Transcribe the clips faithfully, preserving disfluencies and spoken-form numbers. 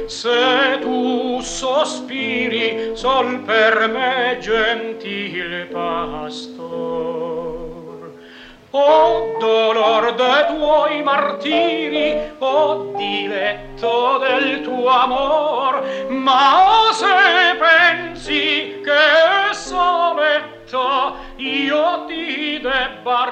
se tu sospiri sol per me, gentil pastor. O dolor de tuoi martiri, o diletto del tuo amor, ma se pensi che soletto io ti debba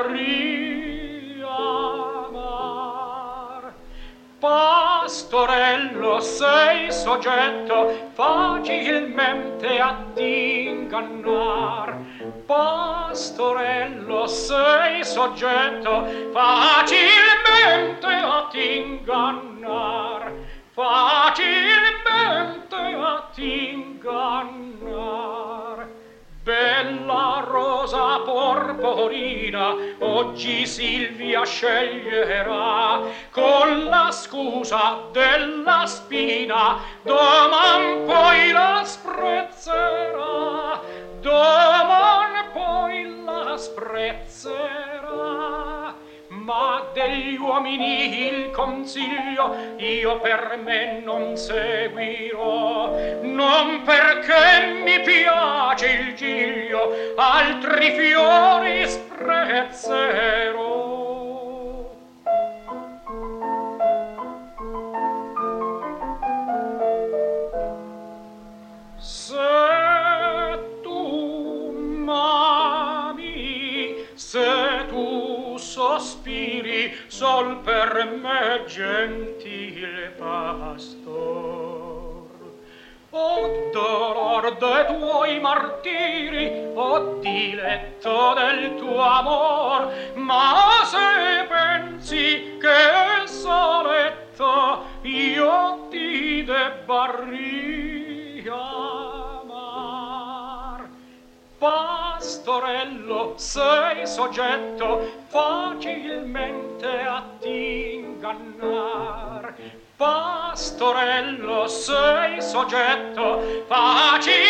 riamar. Pastorello, sei soggetto facilmente ad ingannar. Pastorello, sei soggetto facilmente ad ingannar. Facilmente ad ingannar. Bella rosa porporina, oggi Silvia sceglierà, con la scusa della spina, doman poi la sprezzerà, doman poi la sprezzerà. Ma degli uomini il consiglio io per me non seguirò, non perché mi piace il giglio, altri fiori sprezzerò. Se tu m'ami, se tu sospiri sol per me, gentil pastor, o dolor de tuoi martiri, o diletto del tuo amor, ma se pensi che soletto io ti debba riamar. Pastorello, sei soggetto facilmente ad ingannar. Pastorello, sei soggetto facilmente